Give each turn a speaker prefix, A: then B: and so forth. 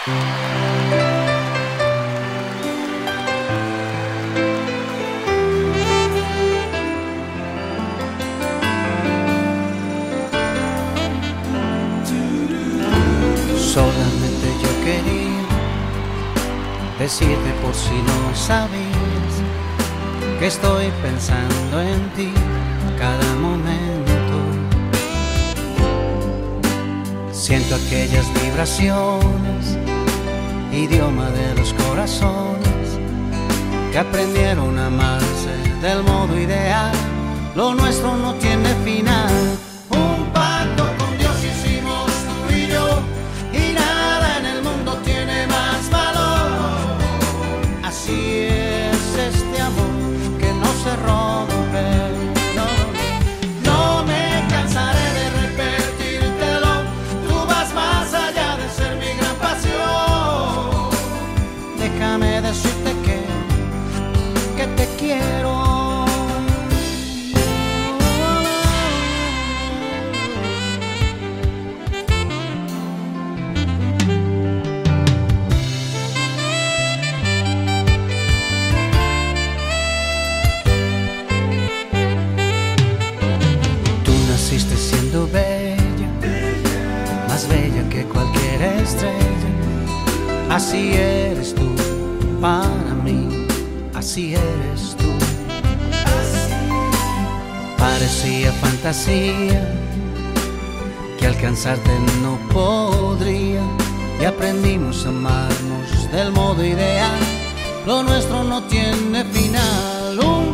A: Solamente yo quería decirte por si no sabías que estoy pensando en ti cada momento. Siento aquellas vibraciones, idioma de los corazones que aprendieron a amarse del modo ideal. Lo nuestro no tiene final. Un pacto con Dios hicimos tú y yo, y nada en el mundo tiene más valor. Así es este amor que no se rompe. No, no me cansaré de repetírtelo. Tú vas más allá de ser mi gran pasión. Déjame decirte que te quiero. Naciste siendo bella, más bella que cualquier estrella. Así eres tú para mí, así eres tú. Parecía fantasía que alcanzarte no podría, y aprendimos a amarnos del modo ideal. Lo nuestro no tiene final.